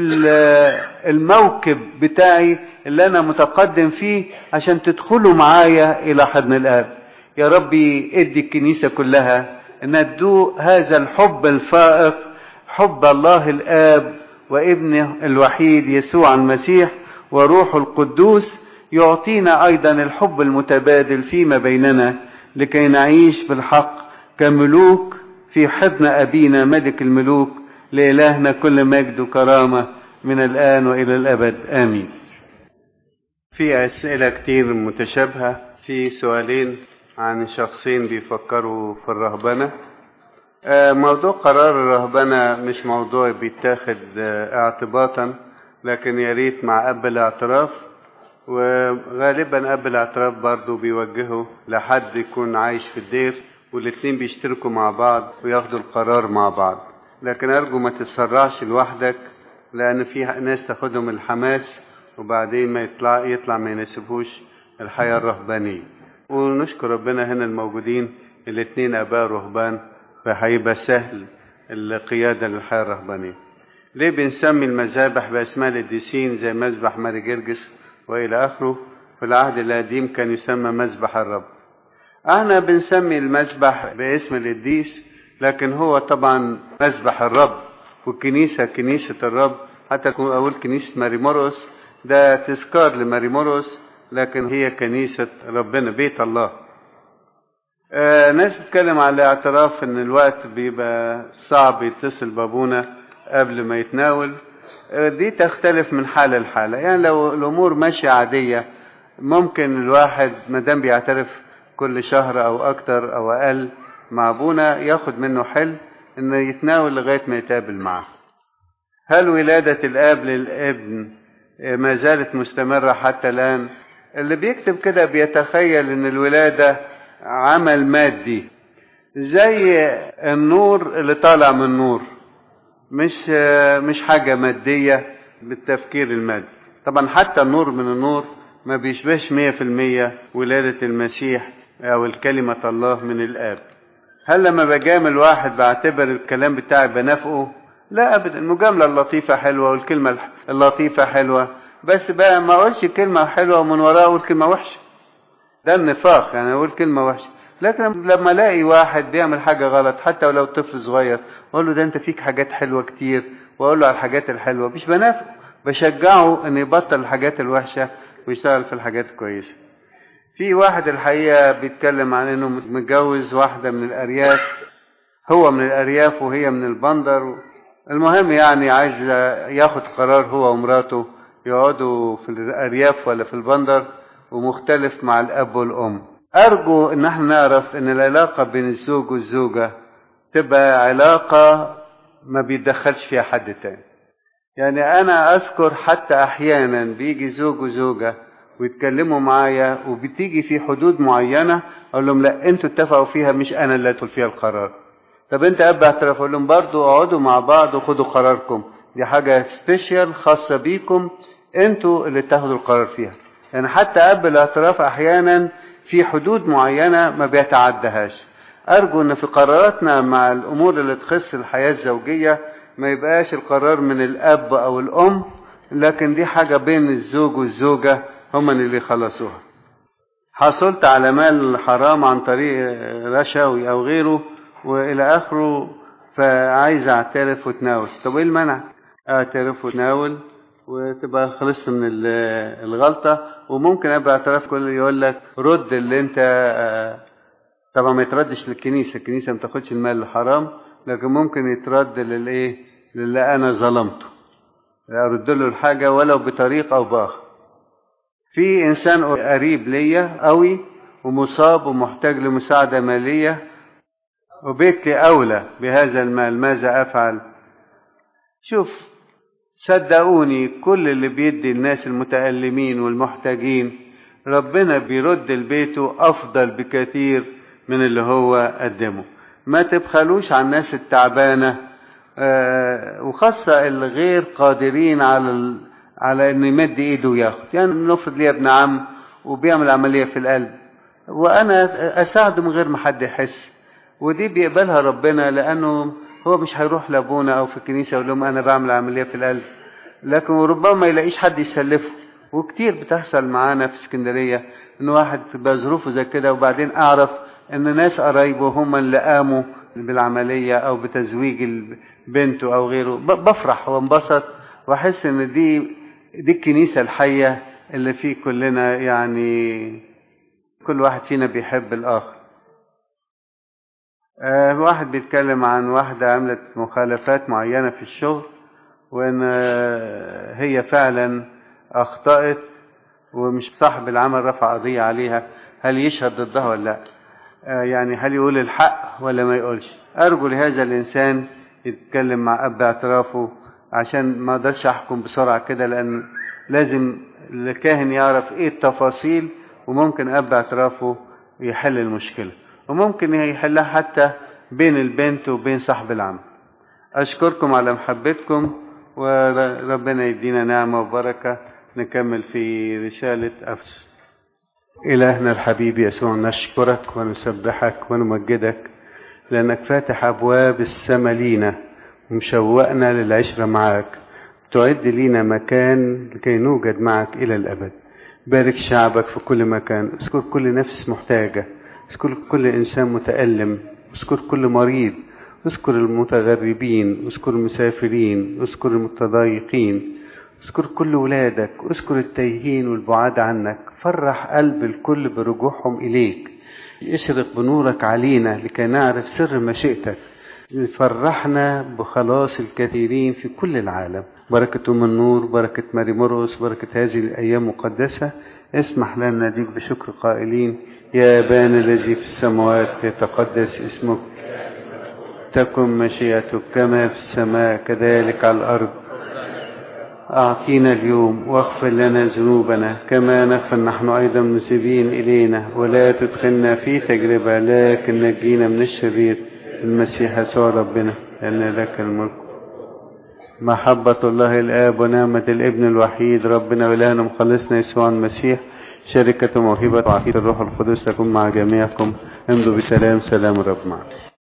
الموكب بتاعي اللي انا متقدم فيه عشان تدخلوا معايا الى حضن الاب. يا ربي ادي الكنيسة كلها انها تدوق هذا الحب الفائق، حب الله الاب وابنه الوحيد يسوع المسيح وروح القدوس، يعطينا ايضا الحب المتبادل فيما بيننا لكي نعيش بالحق كملوك في حضن ابينا ملك الملوك. لإلهنا كل مجد وكرامة من الآن وإلى الأبد، آمين. في أسئلة كتير متشابهة. في سؤالين عن شخصين بيفكروا في الرهبنة. موضوع قرار الرهبنة مش موضوع بيتاخد اعتباطا، لكن ياريت مع أب الاعتراف، وغالبا أب الاعتراف برضو بيوجهه لحد يكون عايش في الدير، والاتنين بيشتركوا مع بعض وياخدوا القرار مع بعض. لكن أرجو ما تتسرعش لوحدك، لأن في ناس تاخدهم الحماس وبعدين ما يطلع يطلع ما يناسبوش الحياة الرهبانية. ونشكر ربنا هنا الموجودين الاثنين آباء رهبان، فهيبقى سهل القيادة للحياة الرهبانية. ليه بنسمي المذابح بأسماء القديسين زي مذبح ماري جرجس وإلى آخره؟ في العهد القديم كان يسمى مذبح الرب. احنا بنسمي المذبح باسم القديس، لكن هو طبعا مذبح الرب، والكنيسة كنيسة الرب. حتى أقول كنيسة ماري مرقس ده تذكار لماري مرقس، لكن هي كنيسة ربنا، بيت الله. آه ناس بتتكلم على الاعتراف ان الوقت بيبقى صعب يتصل بابونا قبل ما يتناول. آه دي تختلف من حالة لحالة. يعني لو الامور ماشية عادية ممكن الواحد مادام بيعترف كل شهر او اكتر او اقل مع ابونا ياخد منه حل انه يتناول لغاية ما يتقابل معه. هل ولادة الاب للابن ما زالت مستمرة حتى الان؟ اللي بيكتب كده بيتخيل ان الولادة عمل مادي زي النور اللي طالع من النور، مش مش حاجة مادية بالتفكير المادي. طبعا حتى النور من النور ما بيشبهش مية في المية ولادة المسيح او الكلمة الله من الاب. هل لما بجامل واحد بعتبر الكلام بتاعي بنافقه؟ لا ابدا. المجاملة اللطيفة حلوة والكلمة اللطيفة حلوة، بس بقى ما اقولش كلمة حلوة ومن وراها اقول كلمة وحشة، ده النفاق. يعني اقول كلمة وحشة. لكن لما الاقي واحد بيعمل حاجة غلط حتى ولو طفل صغير اقول له ده انت فيك حاجات حلوة كتير، واقول له على الحاجات الحلوة، مش بنافق، بشجعه ان يبطل الحاجات الوحشة ويشتغل في الحاجات الكويسة. في واحد الحقيقة بيتكلم عن انه متجوز واحدة من الارياف، هو من الارياف وهي من البندر. المهم يعني عايز ياخد قرار هو ومراته يقعدوا في الارياف ولا في البندر، ومختلف مع الاب والام. ارجو ان احنا نعرف ان العلاقة بين الزوج والزوجة تبقى علاقة ما بيتدخلش فيها حد تاني. يعني انا اذكر حتى احيانا بيجي زوج وزوجة ويتكلموا معايا وبتيجي في حدود معينة اقول لهم لا انتوا اتفقوا فيها مش انا اللي ادخل فيها القرار. طب انت اب اعتراف، اقول لهم برضو اقعدوا مع بعض وخدوا قراركم، دي حاجة سبيشال خاصة بيكم انتوا اللي تاخدوا القرار فيها. يعني حتى اب الاعتراف احيانا في حدود معينة ما بيتعدهاش. ارجو ان في قراراتنا مع الامور اللي تخص الحياة الزوجية ما يبقاش القرار من الاب او الام، لكن دي حاجة بين الزوج والزوجة هم اللي يخلصوها. حصلت على مال حرام عن طريق رشاوي او غيره والى اخره، فعايز اعترف وتناول. طب ايه المنع؟ اعترف وتناول وتبقى خلصت من الغلطة. وممكن ابقى اعتراف كل يقول لك رد اللي انت، طبعا ما يتردش للكنيسة، الكنيسة ما تاخدش المال الحرام، لكن ممكن يترد للايه، للي انا ظلمته، ارد له الحاجة ولو بطريقة او باخر. في انسان قريب ليا قوي ومصاب ومحتاج لمساعدة مالية وبيتي اولى بهذا المال، ماذا افعل؟ شوف صدقوني كل اللي بيدي الناس المتألمين والمحتاجين ربنا بيرد لبيته افضل بكثير من اللي هو قدمه. ما تبخلوش على الناس التعبانة، آه وخاصة الغير قادرين على ال... على ان يمد ايده وياخد. يعني نفرض لي ابن عم وبيعمل عملية في القلب وانا اساعده من غير ما حد يحس، ودي بيقبلها ربنا، لانه هو مش هيروح لابونا او في الكنيسة يقول لهم انا بعمل عملية في القلب، لكن ربما ما يلاقيش حد يسلفه. وكتير بتحصل معانا في اسكندرية ان واحد تبقى ظروفه زي كده، وبعدين اعرف ان ناس قرايبه هم اللي قاموا بالعملية او بتزويج بنته او غيره. بفرح وانبسط واحس ان دي دي الكنيسة الحية اللي فيه كلنا، يعني كل واحد فينا بيحب الاخر. آه واحد بيتكلم عن واحدة عملت مخالفات معينة في الشغل، وان آه هي فعلا اخطأت ومش صاحب العمل رفع قضية عليها، هل يشهد ضدها ولا لا؟ آه يعني هل يقول الحق ولا ما يقولش؟ ارجو لهذا الانسان يتكلم مع اب اعترافه، عشان ما اقدرش احكم بسرعة كده، لان لازم الكاهن يعرف ايه التفاصيل، وممكن اب اعترافه يحل المشكلة، وممكن يحلها حتى بين البنت وبين صاحب العمل. أشكركم على محبتكم، وربنا يدينا نعمة وبركة. نكمل في رسالة أفسس. إلهنا الحبيب يسوع، نشكرك ونسبحك ونمجدك لأنك فاتح أبواب السماء لينا ومشوقنا للعشرة معك، تعد لينا مكان لكي نوجد معك إلى الأبد. بارك شعبك في كل مكان، اذكر كل نفس محتاجة، اذكر كل إنسان متألم، اذكر كل مريض، اذكر المتغربين، اذكر المسافرين، اذكر المتضايقين، اذكر كل ولادك، اذكر التايهين والبعاد عنك. فرح قلب الكل برجوعهم إليك، اشرق بنورك علينا لكي نعرف سر مشيئتك. فرحنا بخلاص الكثيرين في كل العالم. بركة من النور، بركة ماري مرقس، بركة هذه الأيام المقدسة. اسمح لنا ناديك بشكر قائلين: يا أبانا الذي في السماوات يتقدس اسمك، تكن مشيئتك كما في السماء كذلك على الأرض. أعطينا اليوم واغفر لنا ذنوبنا كما نغفر نحن أيضا المذنبين إلينا، ولا تدخلنا في تجربة لكن نجينا من الشرير. المسيح يسوع ربنا، لأن لك الملك. محبة الله الآب ونعمة الابن الوحيد ربنا وإلهنا مخلصنا يسوع المسيح، شركة موهبة وعطية الروح القدس تكون مع جميعكم. امضوا بسلام، سلام الرب معكم.